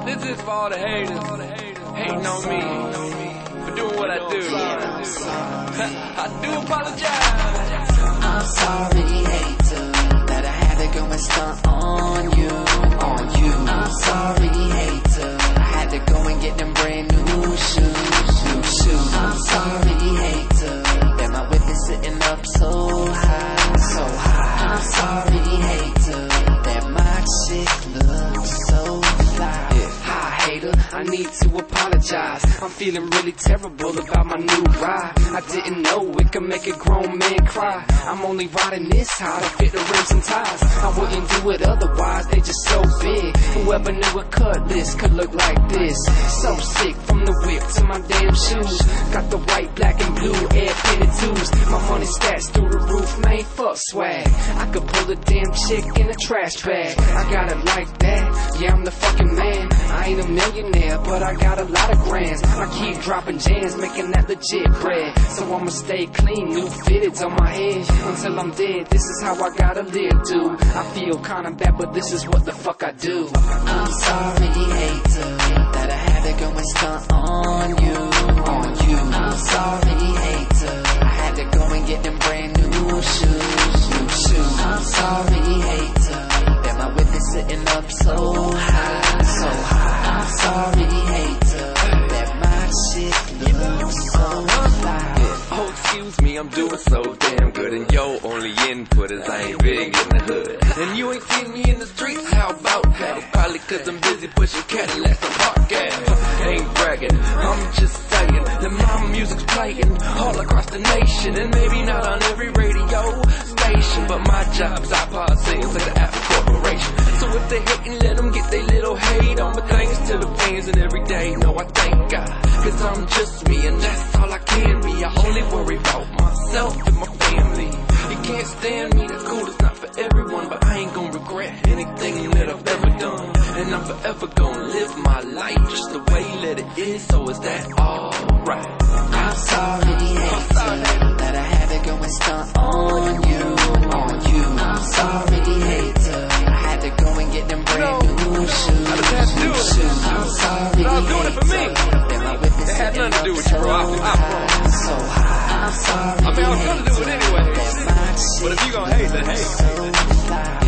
This is for all the haters hating on me for doing what I do. I do apologize. I'm sorry, hater, that I had to go and stunt on you. I'm sorry, hater, I had to go and get them brand new shoes. I'm sorry, hater, that my whip is sitting up so high. I'm sorry, hater, that my chick looks so fly. Hi, hater, I need to apologize. I'm feeling really terrible about my new ride. I didn't know it could make a grown man cry. I'm only riding this high to fit the rims and tires. I wouldn't do it otherwise, they just so big. Whoever knew a cutlass could look like this. So sick, from the whip to my damn shoes. Got the white, black, and blue air painted tubes. My money stats through the roof, man, fuck swag. I could pull a damn chick in a trash bag. I got it like that, yeah, I'm the fucking man. I ain't a millionaire, but I got a lot of grands. I keep dropping jams, making that legit bread. So I'ma stay clean, new fitteds on my head until I'm dead. This is how I gotta live, dude. I feel kinda bad, but this is what the fuck I do. I'm sorry, hater, that I had to go and stunt on you. I'm sorry, hater, I had to go and get them brand new shoes. I'm sorry, hater, that my whip is sitting up so high. I'm sorry, hater, that my shit looks so fly. Oh, excuse me, I'm doing so damn good, and your only input is I ain't big in the hood. And you ain't seen me in the streets, how about that? It's probably cause I'm busy pushing Cadillacs on podcasts. Ain't bragging, I'm just saying that my music's playing all across the nation, and maybe not on every radio station, but my job's iPod sales like the Apple Corporation. So if they hatin', let them get their little hate on, but thanks to the fans and every day, no, I thank God, cause I'm just me, and that's all I can be. I only worry about myself and my family. You can't stand me, that's cool, it's not for everyone, but I ain't gonna regret anything that I've ever done. And I'm forever gonna live my life just the way that it is, so is that alright? I'm sorry, hater, that I had to go and stunt on you. I'm sorry, hater, I had to go and get them brand new shoes. I'm sorry, hater, that my whip is sitting up so high. I'm sorry, I mean, I was gonna do it anyway, but if you gon' hate, then hate.